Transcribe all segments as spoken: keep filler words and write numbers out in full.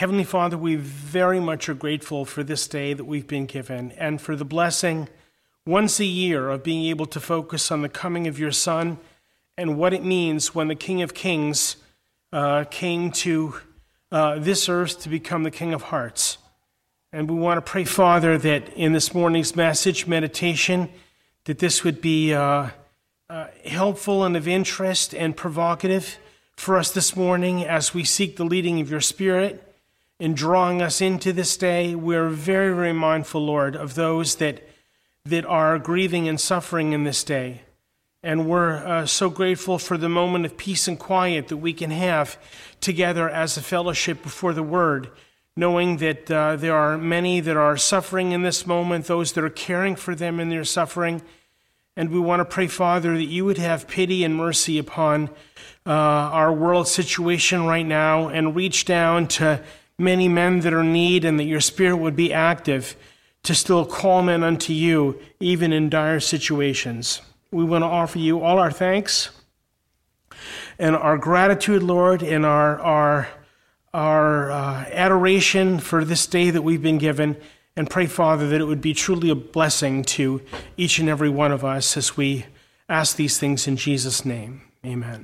Heavenly Father, we very much are grateful for this day that we've been given and for the blessing once a year of being able to focus on the coming of your Son and what it means when the King of Kings uh, came to uh, this earth to become the King of Hearts. And we want to pray, Father, that in this morning's message, meditation, that this would be uh, uh, helpful and of interest and provocative for us this morning as we seek the leading of your Spirit in drawing us into this day. We're very, very mindful, Lord, of those that that are grieving and suffering in this day. And we're uh, so grateful for the moment of peace and quiet that we can have together as a fellowship before the Word, knowing that uh, there are many that are suffering in this moment, those that are caring for them in their suffering. And we want to pray, Father, that you would have pity and mercy upon uh, our world situation right now and reach down to many men that are in need, and that your Spirit would be active to still call men unto you, even in dire situations. We want to offer you all our thanks and our gratitude, Lord, and our our, our uh, adoration for this day that we've been given, and pray, Father, that it would be truly a blessing to each and every one of us as we ask these things in Jesus' name. Amen.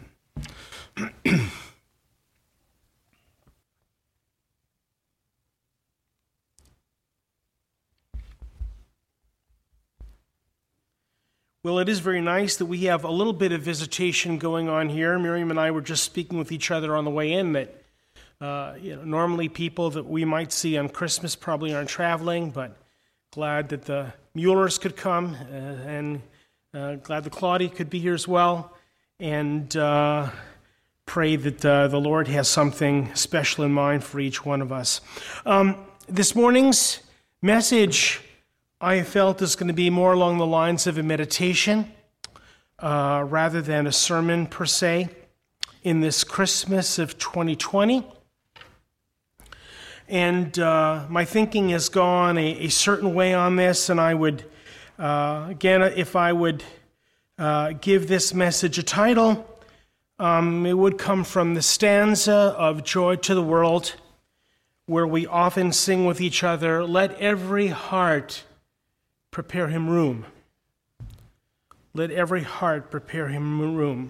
Well, it is very nice that we have a little bit of visitation going on here. Miriam and I were just speaking with each other on the way in that uh, you know, normally people that we might see on Christmas probably aren't traveling, but glad that the Muellers could come, uh, and uh, glad that Claudia could be here as well, and uh, pray that uh, the Lord has something special in mind for each one of us. Um, this morning's message, I felt, is going to be more along the lines of a meditation uh, rather than a sermon per se in this Christmas of twenty twenty. And uh, my thinking has gone a, a certain way on this, and I would, uh, again, if I would uh, give this message a title, um, it would come from the stanza of Joy to the World, where we often sing with each other, "Let every heart prepare him room. Let every heart prepare him room."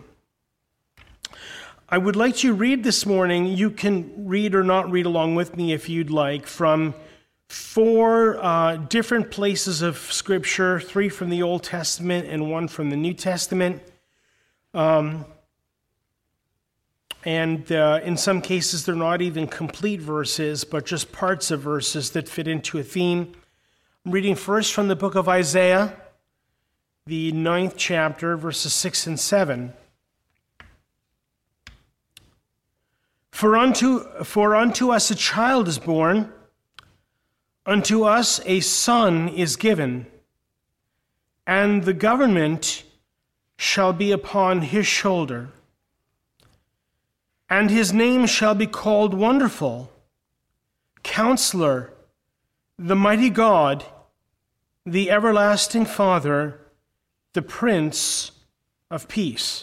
I would like to read this morning, you can read or not read along with me if you'd like, from four uh, different places of Scripture, three from the Old Testament and one from the New Testament. Um, and uh, in some cases, they're not even complete verses, but just parts of verses that fit into a theme. I'm reading first from the book of Isaiah, the ninth chapter, verses six and seven. For unto, for unto us a child is born, unto us a son is given, and the government shall be upon his shoulder. And his name shall be called Wonderful, Counselor, the Mighty God, the Everlasting Father, the Prince of Peace.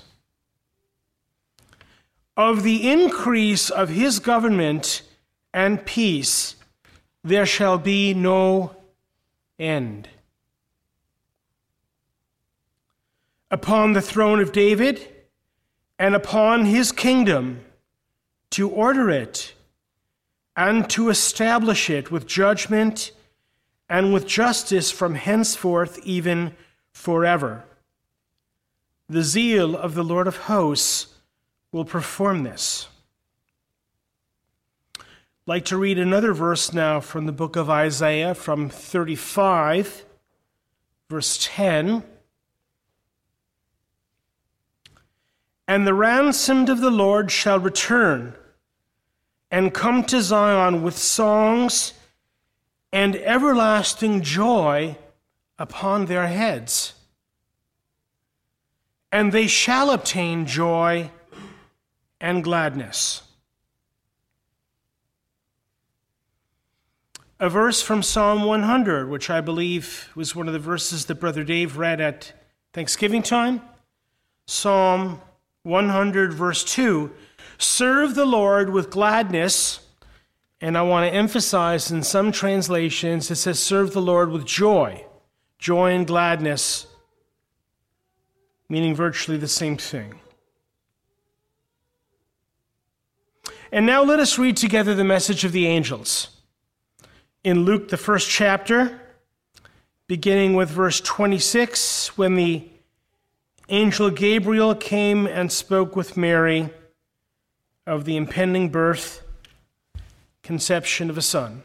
Of the increase of his government and peace there shall be no end. Upon the throne of David and upon his kingdom, to order it and to establish it with judgment and with justice from henceforth even forever. The zeal of the Lord of hosts will perform this. I'd like to read another verse now from the book of Isaiah, from thirty-five, verse ten. And the ransomed of the Lord shall return and come to Zion with songs and everlasting joy upon their heads. And they shall obtain joy and gladness. A verse from Psalm one hundred, which I believe was one of the verses that Brother Dave read at Thanksgiving time. Psalm one hundred, verse two. Serve the Lord with gladness, And I want to emphasize in some translations, it says, serve the Lord with joy. Joy and gladness, meaning virtually the same thing. And now let us read together the message of the angels. In Luke, the first chapter, beginning with verse twenty-six, when the angel Gabriel came and spoke with Mary of the impending birth, conception of a son.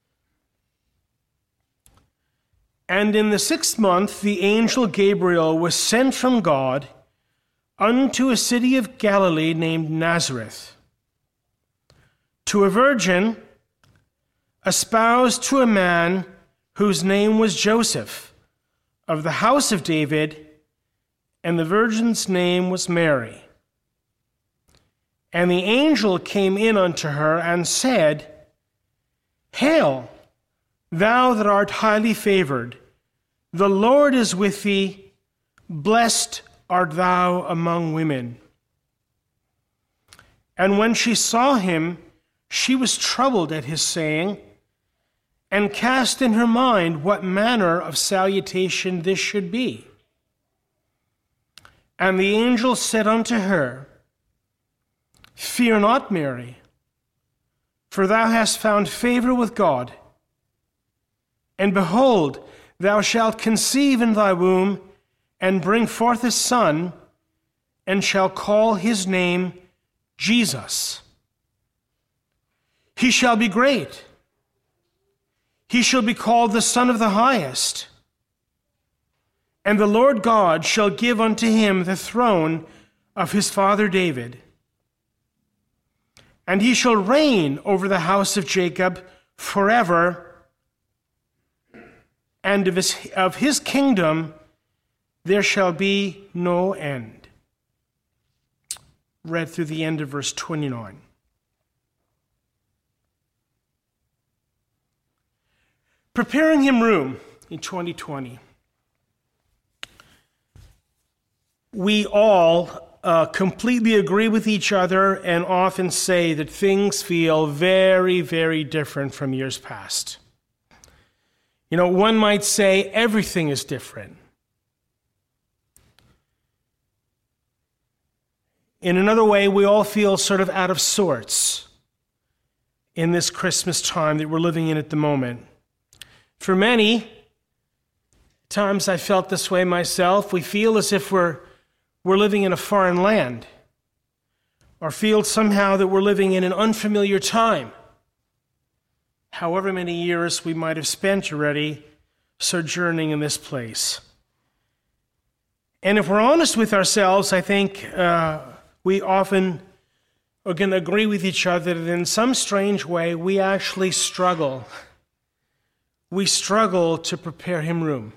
And in the sixth month, the angel Gabriel was sent from God unto a city of Galilee named Nazareth, to a virgin espoused to a man whose name was Joseph, of the house of David, and the virgin's name was Mary. And the angel came in unto her and said, Hail, thou that art highly favored, the Lord is with thee, blessed art thou among women. And when she saw him, she was troubled at his saying, and cast in her mind what manner of salutation this should be. And the angel said unto her, Fear not, Mary, for thou hast found favor with God. And behold, thou shalt conceive in thy womb, and bring forth a son, and shall call his name Jesus. He shall be great. He shall be called the Son of the Highest. And the Lord God shall give unto him the throne of his father David. And he shall reign over the house of Jacob forever, and of his, of his kingdom there shall be no end. Read through the end of verse twenty-nine. Preparing him room in twenty twenty. We all uh, completely agree with each other and often say that things feel very, very different from years past. You know, one might say everything is different. In another way, we all feel sort of out of sorts in this Christmas time that we're living in at the moment. For many, times I felt this way myself, we feel as if we're we're living in a foreign land, or feel somehow that we're living in an unfamiliar time, however many years we might have spent already sojourning in this place. And if we're honest with ourselves, I think uh, we often are going to agree with each other that in some strange way we actually struggle. We struggle to prepare him room.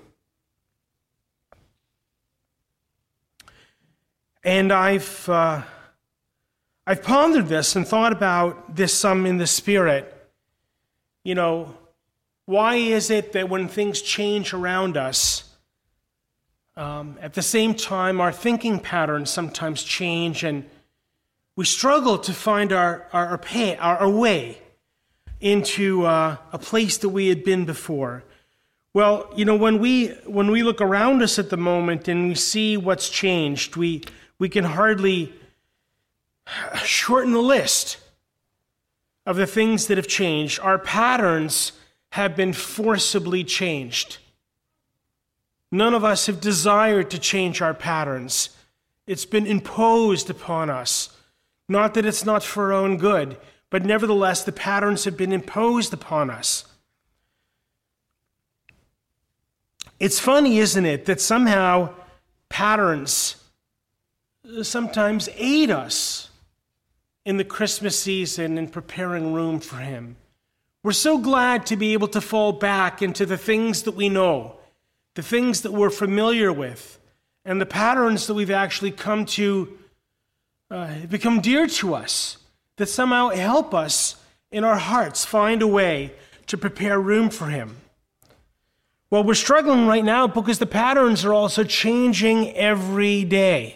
And I've uh, I've pondered this and thought about this some in the Spirit. You know, why is it that when things change around us, um, at the same time our thinking patterns sometimes change, and we struggle to find our our, our, pay, our, our way into uh, a place that we had been before? Well, you know, when we when we look around us at the moment and we see what's changed, we we can hardly shorten the list of the things that have changed. Our patterns have been forcibly changed. None of us have desired to change our patterns. It's been imposed upon us. Not that it's not for our own good, but nevertheless, the patterns have been imposed upon us. It's funny, isn't it, that somehow patterns sometimes aid us in the Christmas season in preparing room for him. We're so glad to be able to fall back into the things that we know, the things that we're familiar with, and the patterns that we've actually come to uh, become dear to us, that somehow help us in our hearts find a way to prepare room for him. Well, we're struggling right now because the patterns are also changing every day.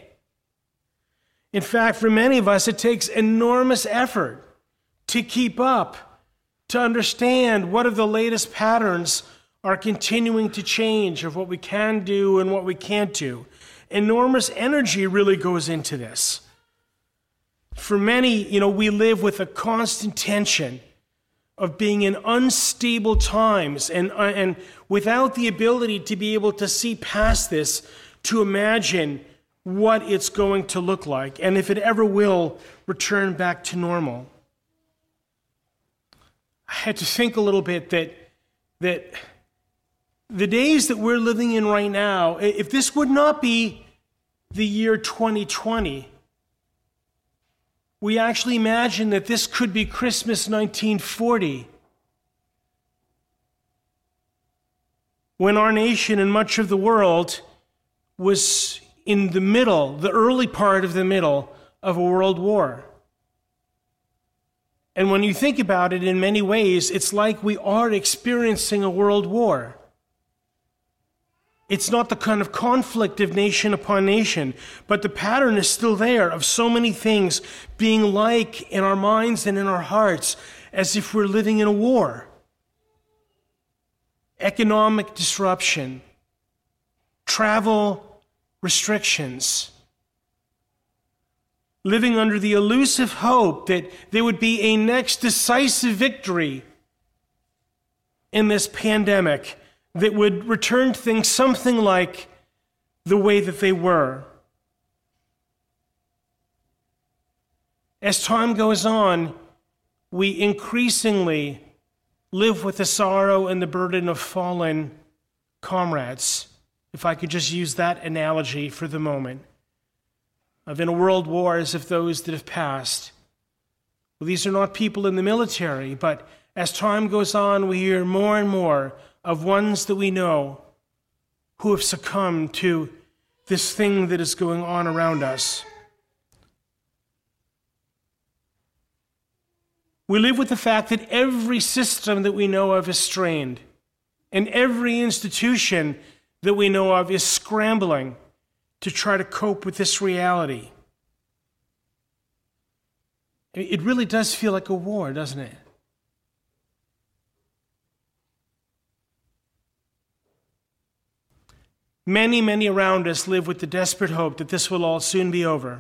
In fact, for many of us, it takes enormous effort to keep up to understand what are the latest patterns are continuing to change of what we can do and what we can't do. Enormous energy really goes into this. For many, you know, we live with a constant tension of being in unstable times and, uh, and without the ability to be able to see past this, to imagine what it's going to look like, and if it ever will return back to normal. I had to think a little bit that, that the days that we're living in right now, if this would not be the year twenty twenty, we actually imagine that this could be Christmas nineteen forty, when our nation and much of the world was in the middle, the early part of the middle of a world war. And when you think about it, in many ways, it's like we are experiencing a world war. It's not the kind of conflict of nation upon nation, but the pattern is still there of so many things being like in our minds and in our hearts as if we're living in a war. Economic disruption, travel restrictions, living under the elusive hope that there would be a next decisive victory in this pandemic that would return things something like the way that they were. As time goes on, we increasingly live with the sorrow and the burden of fallen comrades, if I could just use that analogy for the moment, of in a world war as if those that have passed. Well, these are not people in the military, but as time goes on, we hear more and more of ones that we know who have succumbed to this thing that is going on around us. We live with the fact that every system that we know of is strained, and every institution that we know of is scrambling to try to cope with this reality. It really does feel like a war, doesn't it? Many, many around us live with the desperate hope that this will all soon be over.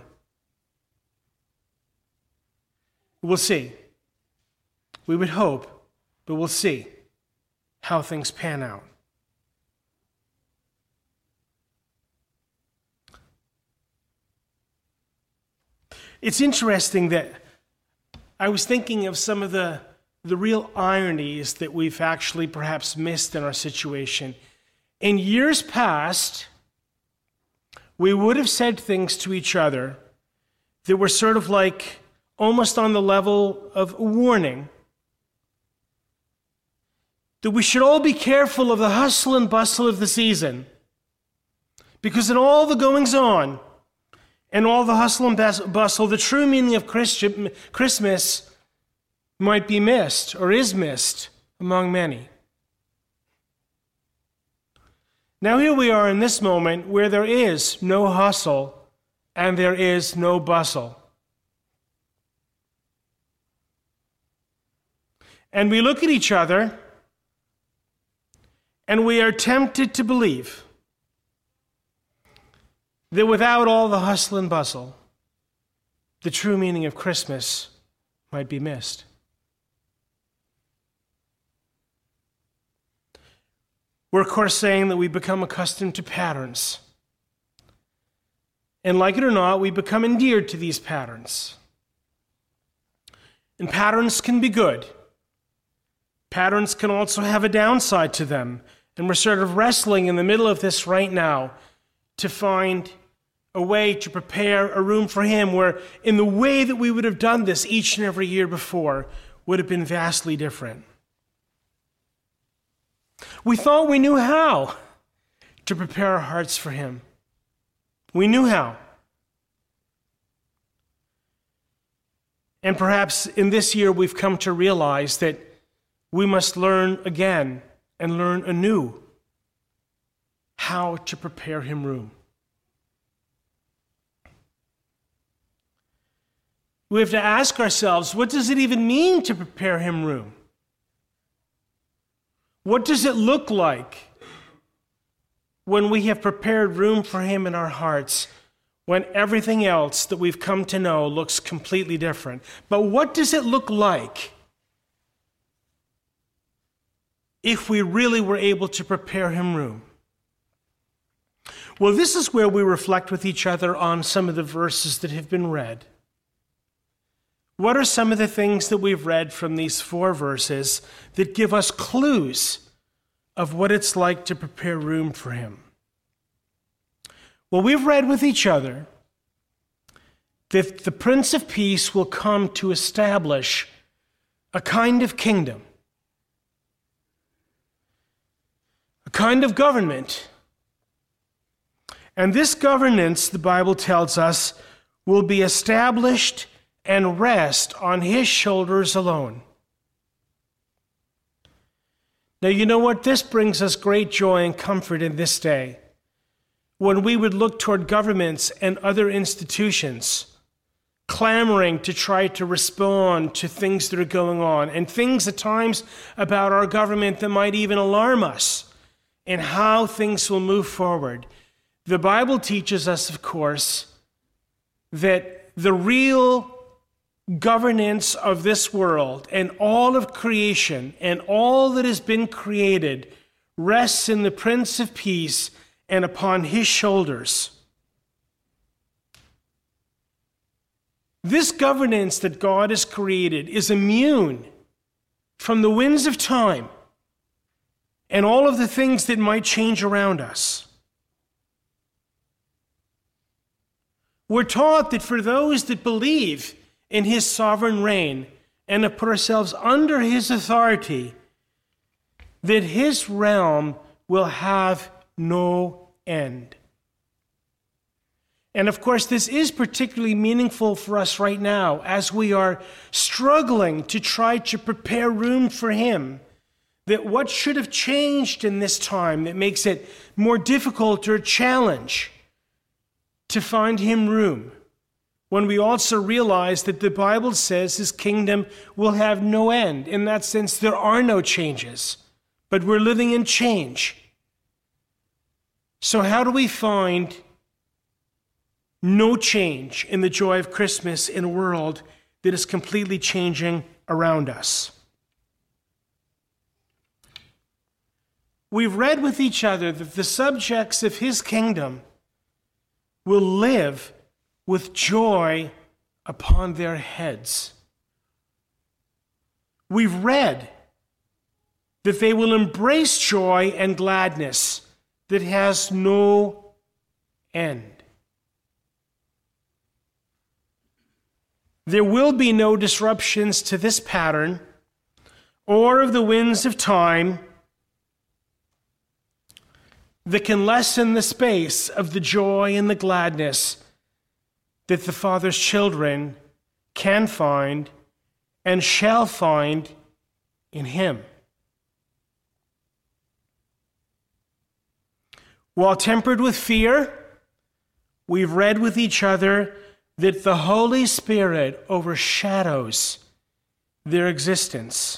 We'll see. We would hope, but we'll see how things pan out. It's interesting that I was thinking of some of the, the real ironies that we've actually perhaps missed in our situation. In years past, we would have said things to each other that were sort of like almost on the level of a warning. That we should all be careful of the hustle and bustle of the season. Because in all the goings on, and all the hustle and bustle, the true meaning of Christmas might be missed, or is missed, among many. Now here we are in this moment where there is no hustle and there is no bustle. And we look at each other and we are tempted to believe that without all the hustle and bustle, the true meaning of Christmas might be missed. We're, of course, saying that we become accustomed to patterns. And like it or not, we become endeared to these patterns. And patterns can be good. Patterns can also have a downside to them. And we're sort of wrestling in the middle of this right now to find a way to prepare a room for him where in the way that we would have done this each and every year before would have been vastly different. We thought we knew how to prepare our hearts for him. We knew how. And perhaps in this year we've come to realize that we must learn again and learn anew how to prepare him room. We have to ask ourselves, what does it even mean to prepare him room? What does it look like when we have prepared room for him in our hearts, when everything else that we've come to know looks completely different? But what does it look like if we really were able to prepare him room? Well, this is where we reflect with each other on some of the verses that have been read. What are some of the things that we've read from these four verses that give us clues of what it's like to prepare room for him? Well, we've read with each other that the Prince of Peace will come to establish a kind of kingdom, a kind of government. And this governance, the Bible tells us, will be established and rest on his shoulders alone. Now, you know what? This brings us great joy and comfort in this day, when we would look toward governments and other institutions, clamoring to try to respond to things that are going on, and things at times about our government that might even alarm us and how things will move forward. The Bible teaches us, of course, that the real governance of this world and all of creation and all that has been created rests in the Prince of Peace and upon his shoulders. This governance that God has created is immune from the winds of time and all of the things that might change around us. We're taught that for those that believe in his sovereign reign and have put ourselves under his authority, that his realm will have no end. And of course, this is particularly meaningful for us right now as we are struggling to try to prepare room for him. That what should have changed in this time that makes it more difficult or a challenge to find him room, when we also realize that the Bible says his kingdom will have no end. In that sense, there are no changes, but we're living in change. So how do we find no change in the joy of Christmas in a world that is completely changing around us? We've read with each other that the subjects of his kingdom will live with joy upon their heads. We've read that they will embrace joy and gladness that has no end. There will be no disruptions to this pattern or of the winds of time that can lessen the space of the joy and the gladness that the Father's children can find and shall find in him. While tempered with fear, we've read with each other that the Holy Spirit overshadows their existence.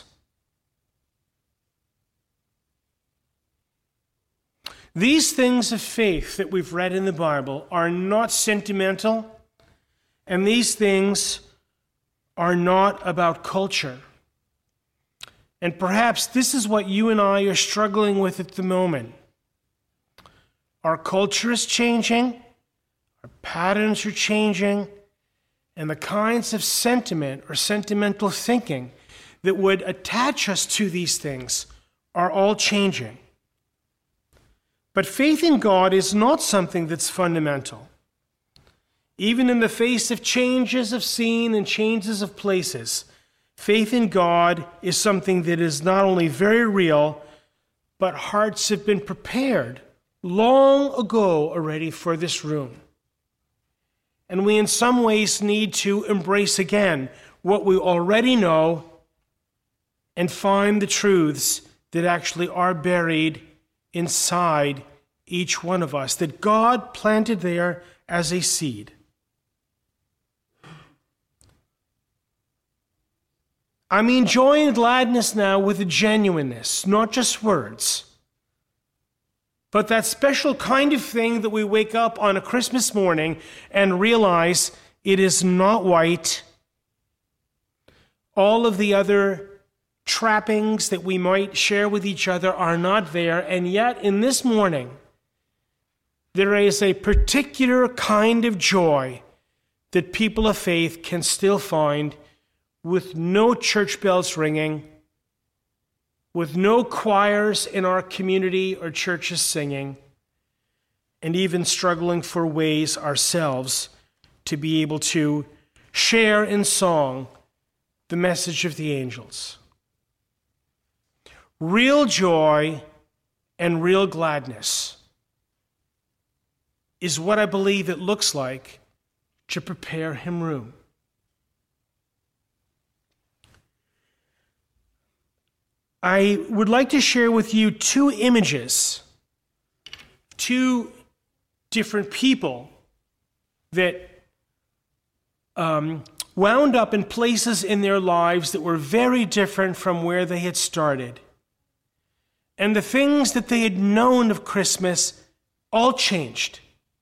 These things of faith that we've read in the Bible are not sentimental, and these things are not about culture. And perhaps this is what you and I are struggling with at the moment. Our culture is changing, our patterns are changing, and the kinds of sentiment or sentimental thinking that would attach us to these things are all changing. But faith in God is not something that's fundamental. Even in the face of changes of scene and changes of places, faith in God is something that is not only very real, but hearts have been prepared long ago already for this room. And we in some ways need to embrace again what we already know and find the truths that actually are buried inside each one of us, that God planted there as a seed. I mean joy and gladness now with a genuineness, not just words. But that special kind of thing that we wake up on a Christmas morning and realize it is not white. All of the other trappings that we might share with each other are not there. And yet, in this morning, there is a particular kind of joy that people of faith can still find with no church bells ringing, with no choirs in our community or churches singing, and even struggling for ways ourselves to be able to share in song the message of the angels. Real joy and real gladness is what I believe it looks like to prepare him room. I would like to share with you two images, two different people that um, wound up in places in their lives that were very different from where they had started. And the things that they had known of Christmas all changed.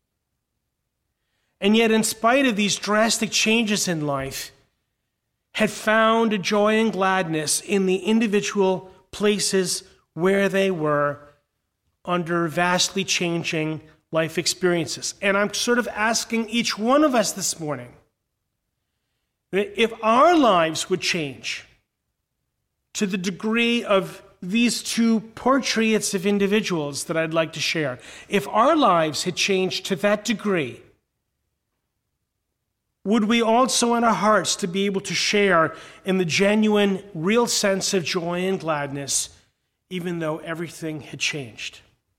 And yet, in spite of these drastic changes in life, had found a joy and gladness in the individual places where they were under vastly changing life experiences. And I'm sort of asking each one of us this morning that if our lives would change to the degree of these two portraits of individuals that I'd like to share, if our lives had changed to that degree, would we also in our hearts to be able to share in the genuine, real sense of joy and gladness, even though everything had changed?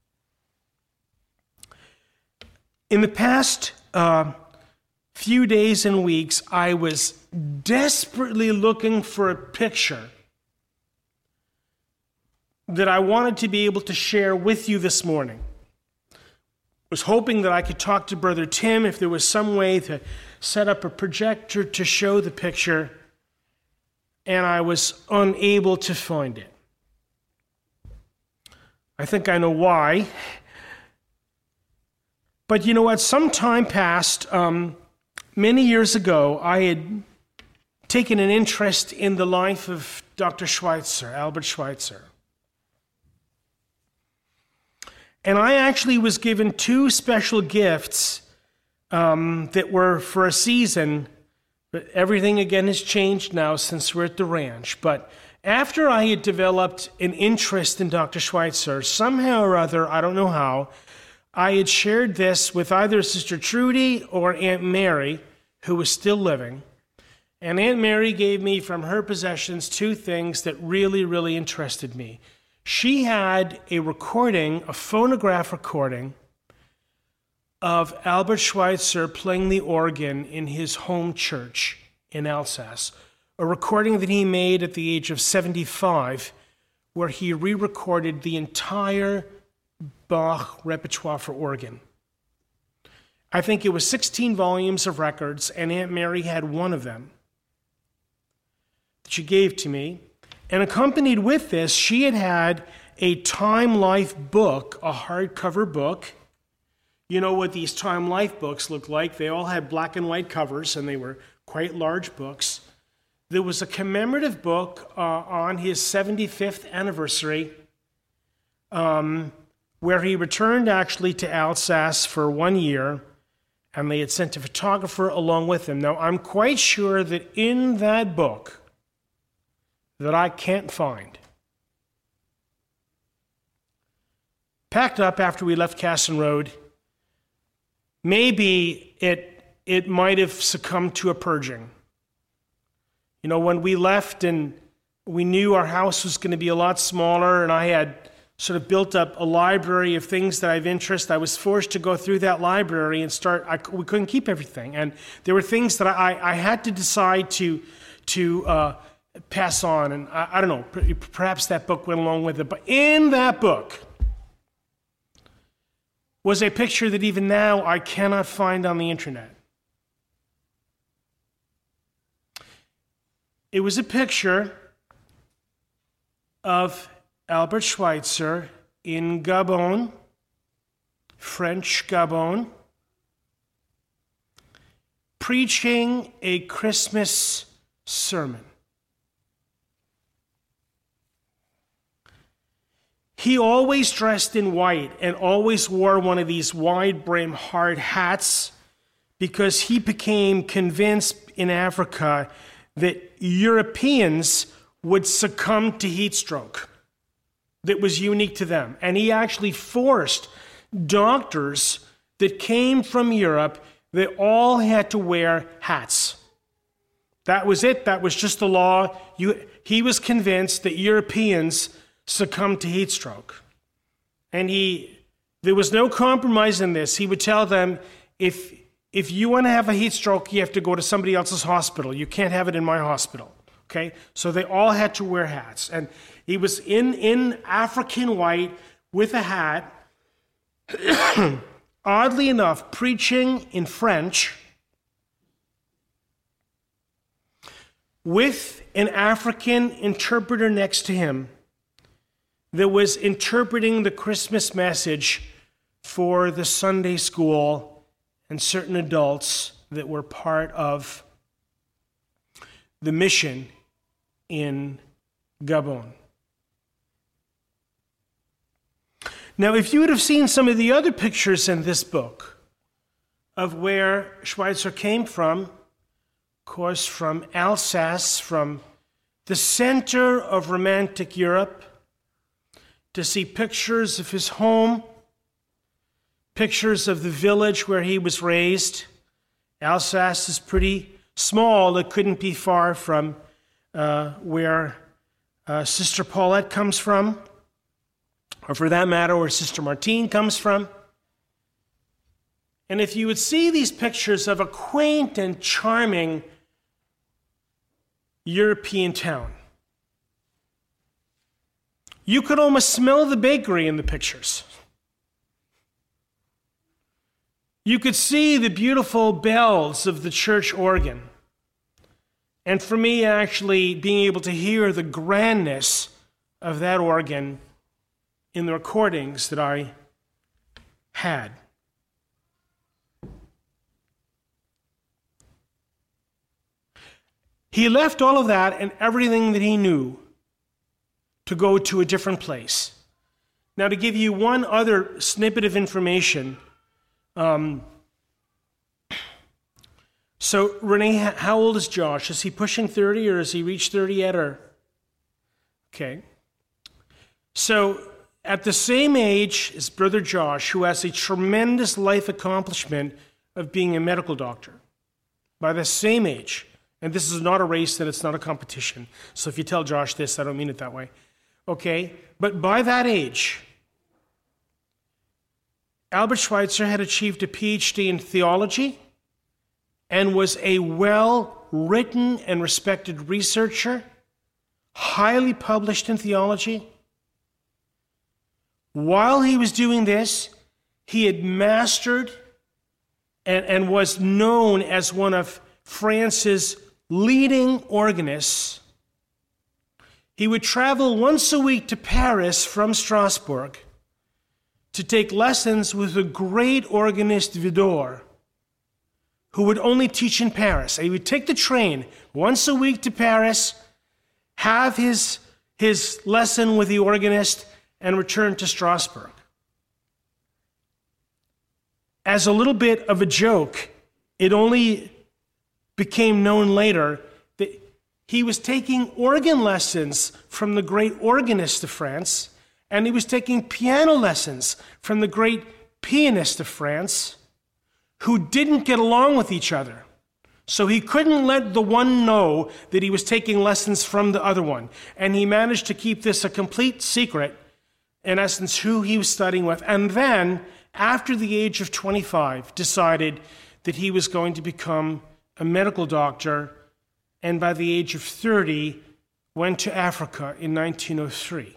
In the past uh, few days and weeks, I was desperately looking for a picture that I wanted to be able to share with you this morning. I was hoping that I could talk to Brother Tim if there was some way to set up a projector to show the picture, and I was unable to find it. I think I know why. But you know what? Some time passed. Um, many years ago, I had taken an interest in the life of Doctor Schweitzer, Albert Schweitzer. And I actually was given two special gifts um, that were for a season, but everything again has changed now since we're at the ranch. But after I had developed an interest in Doctor Schweitzer, somehow or other, I don't know how, I had shared this with either Sister Trudy or Aunt Mary, who was still living. And Aunt Mary gave me from her possessions two things that really, really interested me. She had a recording, a phonograph recording, of Albert Schweitzer playing the organ in his home church in Alsace, a recording that he made at the age of seventy-five, where he re-recorded the entire Bach repertoire for organ. I think it was sixteen volumes of records, and Aunt Mary had one of them that she gave to me. And accompanied with this, she had had a Time Life book, a hardcover book. You know what these Time Life books look like. They all had black and white covers, and they were quite large books. There was a commemorative book uh, on his seventy-fifth anniversary, um, where he returned actually to Alsace for one year, and they had sent a photographer along with him. Now, I'm quite sure that in that book, that I can't find, packed up after we left Casson Road, maybe it it might have succumbed to a purging. You know, when we left and we knew our house was going to be a lot smaller, and I had sort of built up a library of things that I have interest, I was forced to go through that library and start, I, we couldn't keep everything. And there were things that I, I had to decide to, to uh, pass on. And I, I don't know, perhaps that book went along with it. But in that book was a picture that even now I cannot find on the internet. It was a picture of Albert Schweitzer in Gabon, French Gabon, preaching a Christmas sermon. He always dressed in white and always wore one of these wide-brim hard hats because he became convinced in Africa that Europeans would succumb to heat stroke that was unique to them. And he actually forced doctors that came from Europe, they all had to wear hats. That was it. That was just the law. You, he was convinced that Europeans succumbed to heat stroke. And he, there was no compromise in this. He would tell them, if, if you want to have a heat stroke, you have to go to somebody else's hospital. You can't have it in my hospital. Okay? So they all had to wear hats. And he was in, in African white with a hat, oddly enough, preaching in French with an African interpreter next to him that was interpreting the Christmas message for the Sunday school and certain adults that were part of the mission in Gabon. Now, if you would have seen some of the other pictures in this book of where Schweitzer came from, of course, from Alsace, from the center of Romantic Europe, to see pictures of his home, pictures of the village where he was raised. Alsace is pretty small. It couldn't be far from uh, where uh, Sister Paulette comes from, or for that matter, where Sister Martine comes from. And if you would see these pictures of a quaint and charming European town, you could almost smell the bakery in the pictures. You could see the beautiful bells of the church organ. And for me, actually, being able to hear the grandness of that organ in the recordings that I had. He left all of that and everything that he knew to go to a different place. Now, to give you one other snippet of information, um, so Renee, how old is Josh? Is he pushing thirty, or has he reached thirty yet? Or okay. So at the same age as Brother Josh, who has a tremendous life accomplishment of being a medical doctor, by the same age, and this is not a race, and it's not a competition. So if you tell Josh this, I don't mean it that way. Okay, but by that age, Albert Schweitzer had achieved a P H D in theology and was a well-written and respected researcher, highly published in theology. While he was doing this, he had mastered and, and was known as one of France's leading organists. He would travel once a week to Paris from Strasbourg to take lessons with the great organist Widor, who would only teach in Paris. And he would take the train once a week to Paris, have his, his lesson with the organist, and return to Strasbourg. As a little bit of a joke, it only became known later that he was taking organ lessons from the great organist of France, and he was taking piano lessons from the great pianist of France, who didn't get along with each other. So he couldn't let the one know that he was taking lessons from the other one. And he managed to keep this a complete secret, in essence, who he was studying with. And then, after the age of twenty-five, decided that he was going to become a medical doctor, and by the age of thirty, went to Africa in nineteen oh three.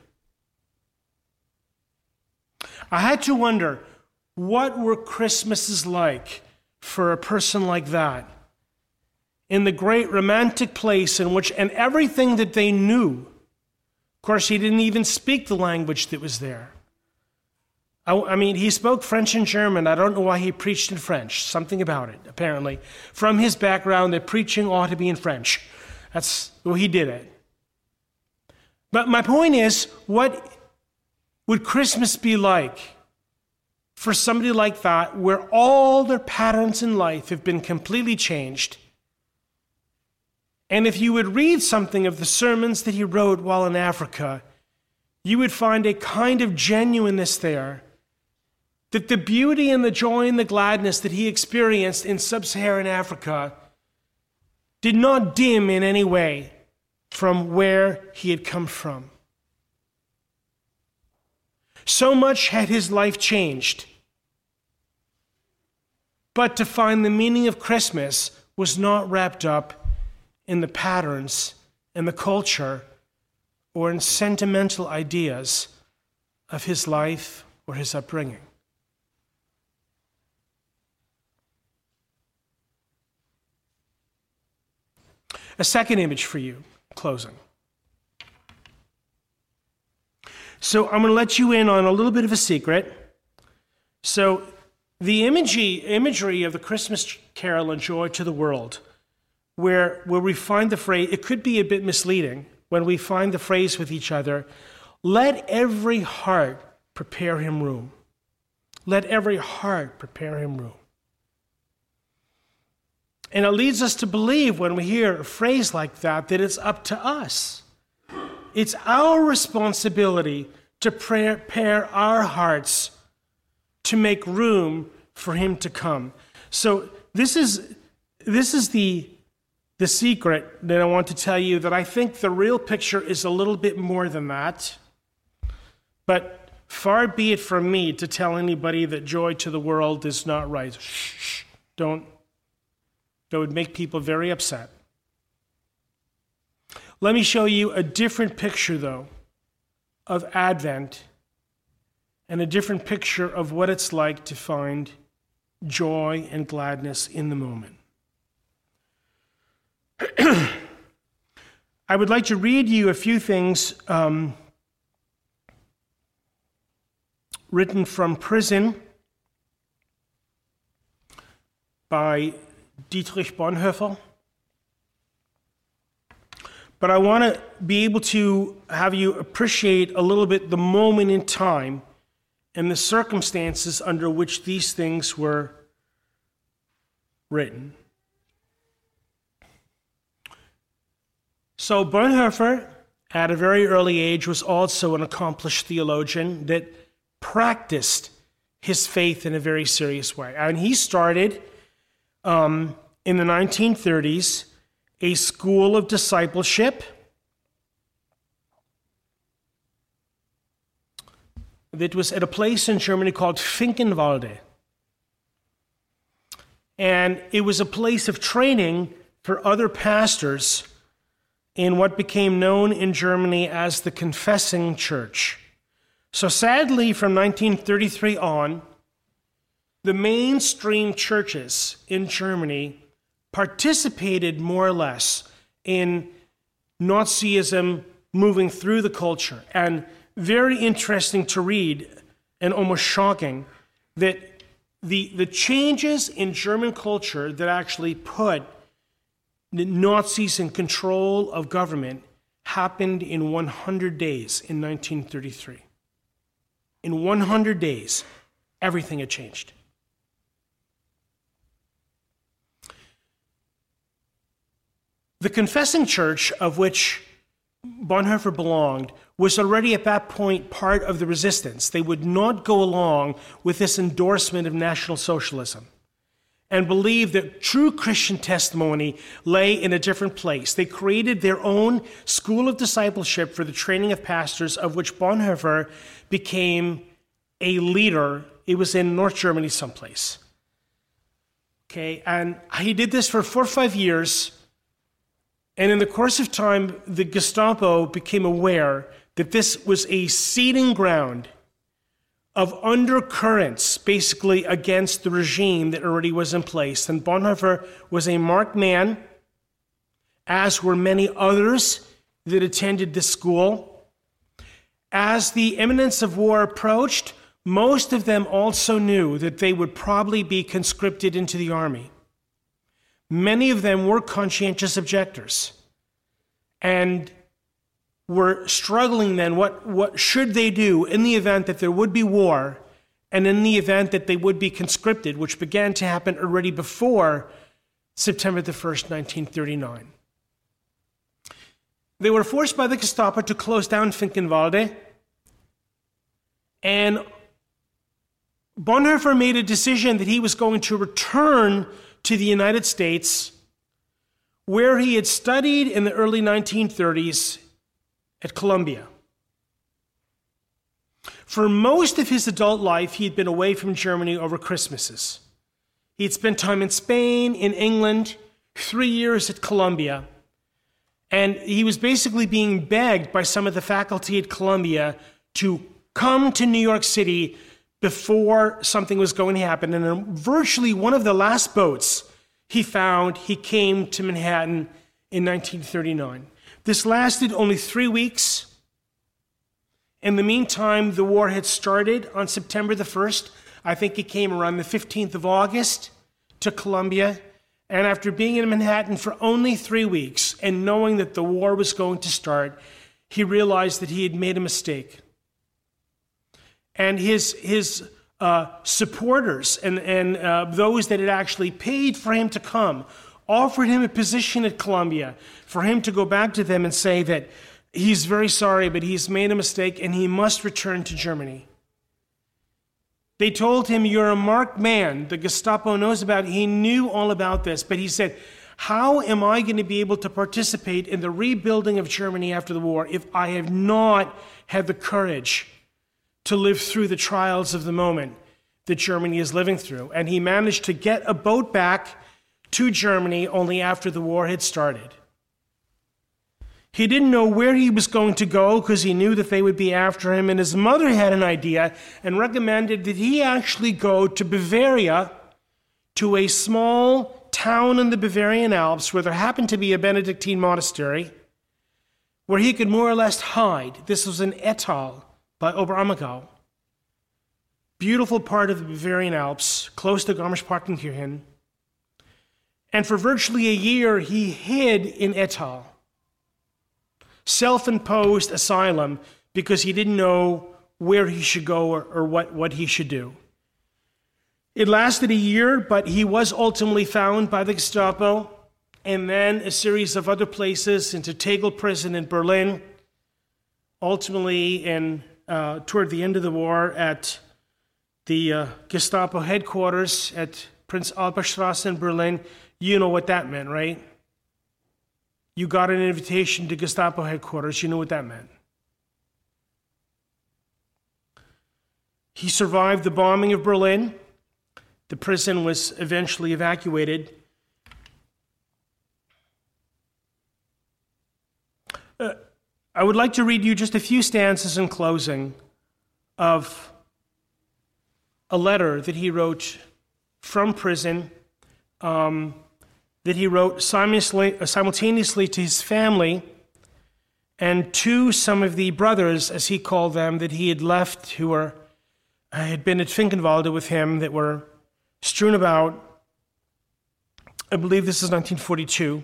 I had to wonder, what were Christmases like for a person like that? In the great romantic place in which, and everything that they knew Of course, he didn't even speak the language that was there. I, I mean, he spoke French and German. I don't know why he preached in French. Something about it, apparently. From his background, that preaching ought to be in French. That's well, he did it. But my point is, what would Christmas be like for somebody like that, where all their patterns in life have been completely changed? And if you would read something of the sermons that he wrote while in Africa, you would find a kind of genuineness there, that the beauty and the joy and the gladness that he experienced in sub-Saharan Africa did not dim in any way from where he had come from. So much had his life changed. But to find the meaning of Christmas was not wrapped up in the patterns and the culture or in sentimental ideas of his life or his upbringing. A second image for you, closing. So I'm going to let you in on a little bit of a secret. So the imagery, imagery of the Christmas carol and Joy to the World, where, where we find the phrase, it could be a bit misleading when we find the phrase with each other, let every heart prepare him room. Let every heart prepare him room. And it leads us to believe when we hear a phrase like that, that it's up to us. It's our responsibility to prepare our hearts to make room for him to come. So this is this is the, the secret that I want to tell you, that I think the real picture is a little bit more than that. But far be it from me to tell anybody that Joy to the World is not right. Shh, shh, don't. That would make people very upset. Let me show you a different picture, though, of Advent, and a different picture of what it's like to find joy and gladness in the moment. I would like to read you a few things um, written from prison by Dietrich Bonhoeffer. But I want to be able to have you appreciate a little bit the moment in time and the circumstances under which these things were written. So Bonhoeffer, at a very early age, was also an accomplished theologian that practiced his faith in a very serious way. And he started um, in the nineteen thirties a school of discipleship that was at a place in Germany called Finkenwalde. And it was a place of training for other pastors in what became known in Germany as the Confessing Church. So sadly, from nineteen thirty-three on, the mainstream churches in Germany participated more or less in Nazism moving through the culture. And very interesting to read, and almost shocking, that the, the changes in German culture that actually put the Nazis in control of government happened in one hundred days in nineteen thirty-three. In one hundred days, everything had changed. The Confessing Church, of which Bonhoeffer belonged, was already at that point part of the resistance. They would not go along with this endorsement of National Socialism and believed that true Christian testimony lay in a different place. They created their own school of discipleship for the training of pastors, of which Bonhoeffer became a leader. It was in North Germany someplace. Okay, and he did this for four or five years. And in the course of time, the Gestapo became aware that this was a seeding ground of undercurrents, basically against the regime that already was in place. And Bonhoeffer was a marked man, as were many others that attended this school. As the imminence of war approached, most of them also knew that they would probably be conscripted into the army. Many of them were conscientious objectors and were struggling then, what, what should they do in the event that there would be war and in the event that they would be conscripted, which began to happen already before September the first, nineteen thirty-nine. They were forced by the Gestapo to close down Finkenwalde, and Bonhoeffer made a decision that he was going to return to the United States, where he had studied in the early nineteen thirties at Columbia. For most of his adult life, he had been away from Germany over Christmases. He had spent time in Spain, in England, three years at Columbia, and he was basically being begged by some of the faculty at Columbia to come to New York City before something was going to happen. And on virtually one of the last boats he found, he came to Manhattan in nineteen thirty-nine. This lasted only three weeks. In the meantime, the war had started on September the first. I think he came around the fifteenth of August to Columbia. And after being in Manhattan for only three weeks and knowing that the war was going to start, he realized that he had made a mistake. And his his uh, supporters and, and uh, those that had actually paid for him to come offered him a position at Columbia for him to go back to them and say that he's very sorry, but he's made a mistake and he must return to Germany. They told him, "You're a marked man. The Gestapo knows about it." He knew all about this, but he said, "How am I going to be able to participate in the rebuilding of Germany after the war if I have not had the courage to live through the trials of the moment that Germany is living through?" And he managed to get a boat back to Germany only after the war had started. He didn't know where he was going to go because he knew that they would be after him, and his mother had an idea and recommended that he actually go to Bavaria, to a small town in the Bavarian Alps where there happened to be a Benedictine monastery, where he could more or less hide. This was in Ettal by Oberammergau. Beautiful part of the Bavarian Alps, close to Garmisch-Partenkirchen. And for virtually a year, he hid in Ettal. Self-imposed asylum because he didn't know where he should go or, or what, what he should do. It lasted a year, but he was ultimately found by the Gestapo, and then a series of other places, into Tegel prison in Berlin, ultimately in uh, toward the end of the war at the uh, Gestapo headquarters at Prince Albert in Berlin. You know what that meant, right? You got an invitation to Gestapo headquarters. You know what that meant. He survived the bombing of Berlin. The prison was eventually evacuated. Uh, I would like to read you just a few stanzas in closing of a letter that he wrote from prison, um, that he wrote simultaneously to his family and to some of the brothers, as he called them, that he had left, who were had been at Finkenwalde with him, that were strewn about. I believe this is nineteen forty-two.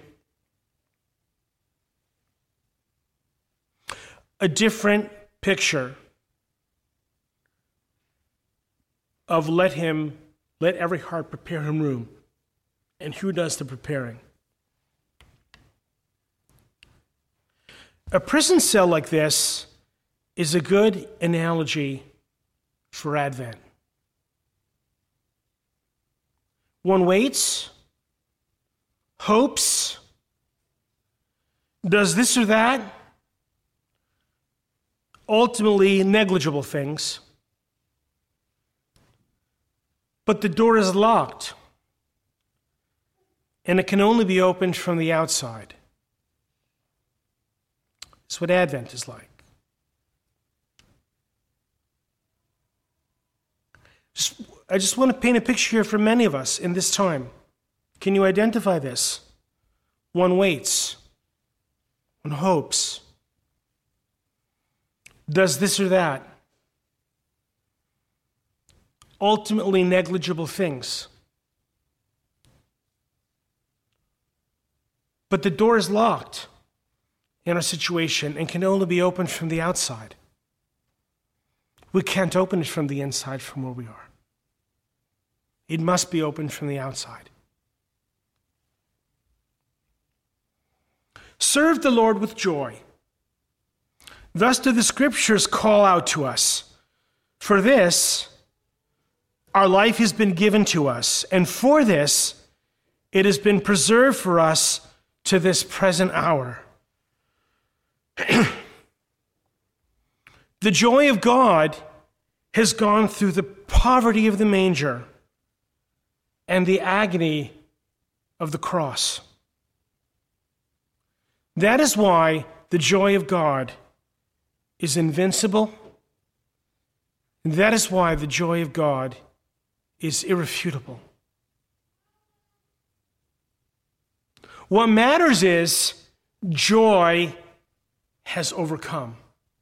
A different picture of let him, let every heart prepare him room. And who does the preparing? A prison cell like this is a good analogy for Advent. One waits, hopes, does this or that, ultimately negligible things, but the door is locked, and it can only be opened from the outside. That's what Advent is like. Just, I just want to paint a picture here for many of us in this time. Can you identify this? One waits, one hopes, does this or that. Ultimately negligible things. But the door is locked in our situation and can only be opened from the outside. We can't open it from the inside from where we are. It must be opened from the outside. Serve the Lord with joy. Thus do the scriptures call out to us. For this, our life has been given to us, and for this, it has been preserved for us to this present hour. The joy of God has gone through the poverty of the manger and the agony of the cross. That is why the joy of God is invincible. And that is why the joy of God is irrefutable. What matters is joy has overcome.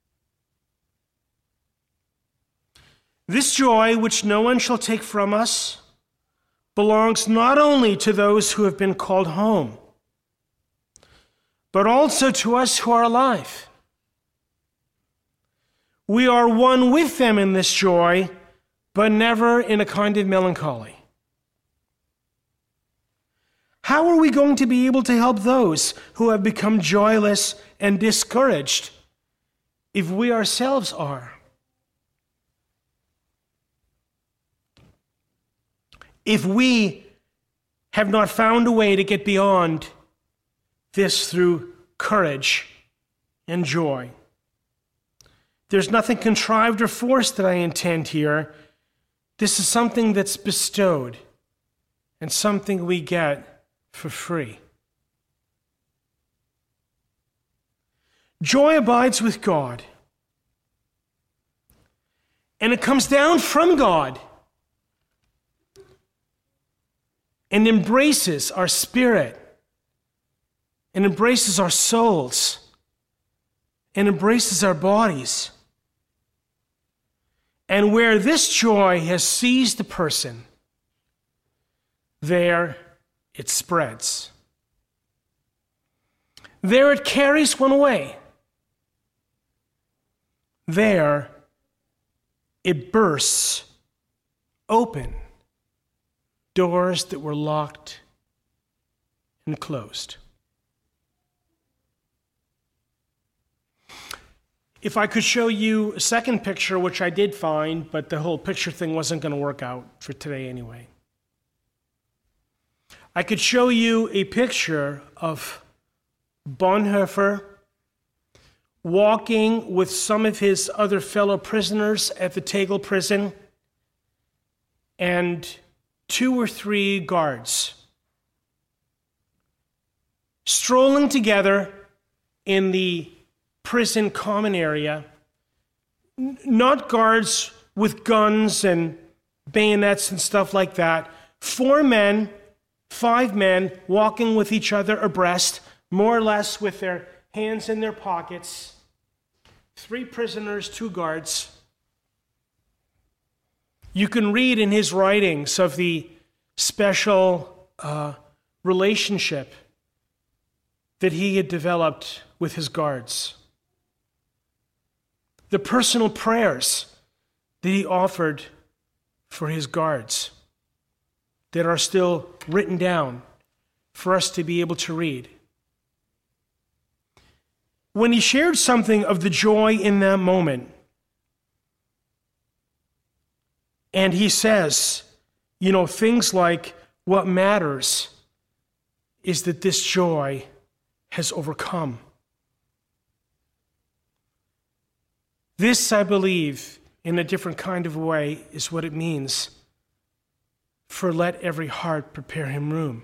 This joy, which no one shall take from us, belongs not only to those who have been called home, but also to us who are alive. We are one with them in this joy, but never in a kind of melancholy. How are we going to be able to help those who have become joyless and discouraged if we ourselves are? If we have not found a way to get beyond this through courage and joy. There's nothing contrived or forced that I intend here. This is something that's bestowed and something we get for free. Joy abides with God, and it comes down from God and embraces our spirit, and embraces our souls, and embraces our bodies. And where this joy has seized the person, there it spreads. There it carries one away. There it bursts open doors that were locked and closed. If I could show you a second picture, which I did find, but the whole picture thing wasn't going to work out for today anyway. I could show you a picture of Bonhoeffer walking with some of his other fellow prisoners at the Tegel prison and two or three guards strolling together in the prison common area, not guards with guns and bayonets and stuff like that. Four men, five men walking with each other abreast, more or less with their hands in their pockets. Three prisoners, two guards. You can read in his writings of the special uh, relationship that he had developed with his guards. The personal prayers that he offered for his guards that are still written down for us to be able to read. When he shared something of the joy in that moment, and he says, you know, things like, what matters is that this joy has overcome. This, I believe, in a different kind of way, is what it means for let every heart prepare him room.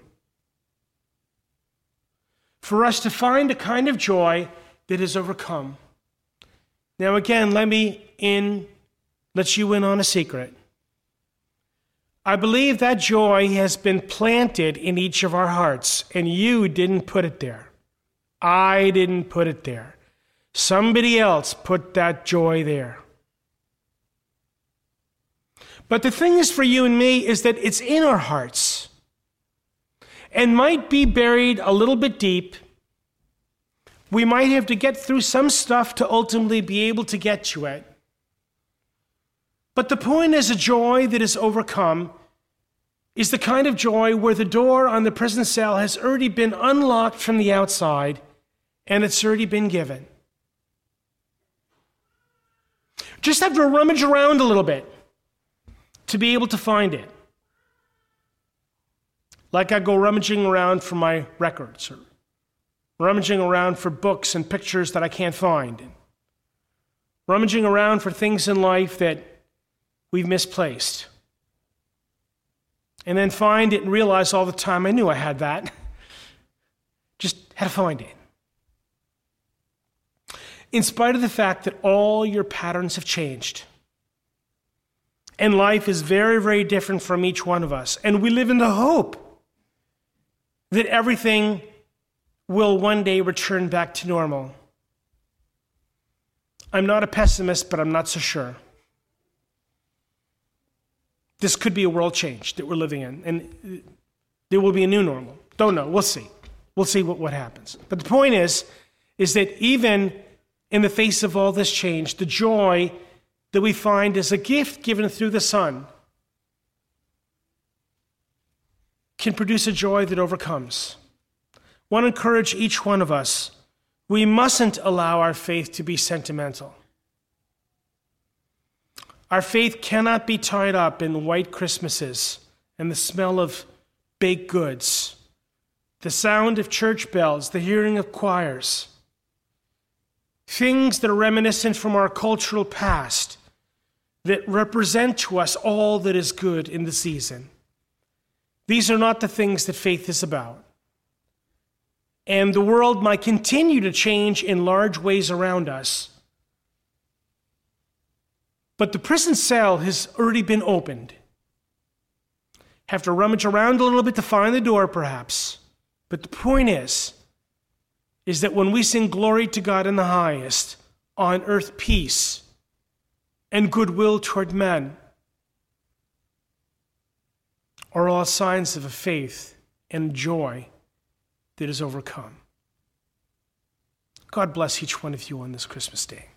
For us to find a kind of joy that is overcome. Now again, let me in, let you in on a secret. I believe that joy has been planted in each of our hearts, and you didn't put it there. I didn't put it there. Somebody else put that joy there. But the thing is for you and me is that it's in our hearts and might be buried a little bit deep. We might have to get through some stuff to ultimately be able to get to it. But the point is, a joy that is overcome is the kind of joy where the door on the prison cell has already been unlocked from the outside and it's already been given. Just have to rummage around a little bit to be able to find it. Like I go rummaging around for my records, or rummaging around for books and pictures that I can't find, and rummaging around for things in life that we've misplaced. And then find it and realize all the time I knew I had that. Just had to find it. In spite of the fact that all your patterns have changed. And life is very, very different from each one of us. And we live in the hope that everything will one day return back to normal. I'm not a pessimist, but I'm not so sure. This could be a world change that we're living in, and there will be a new normal. Don't know. We'll see. We'll see what, what happens. But the point is, is that even in the face of all this change, the joy that we find is a gift given through the Son can produce a joy that overcomes. I want to encourage each one of us. We mustn't allow our faith to be sentimental. Our faith cannot be tied up in white Christmases and the smell of baked goods, the sound of church bells, the hearing of choirs, things that are reminiscent from our cultural past that represent to us all that is good in the season. These are not the things that faith is about. And the world might continue to change in large ways around us. But the prison cell has already been opened. Have to rummage around a little bit to find the door, perhaps. But the point is, is that when we sing glory to God in the highest, on earth peace and goodwill toward men, are all signs of a faith and joy that is overcome. God bless each one of you on this Christmas day.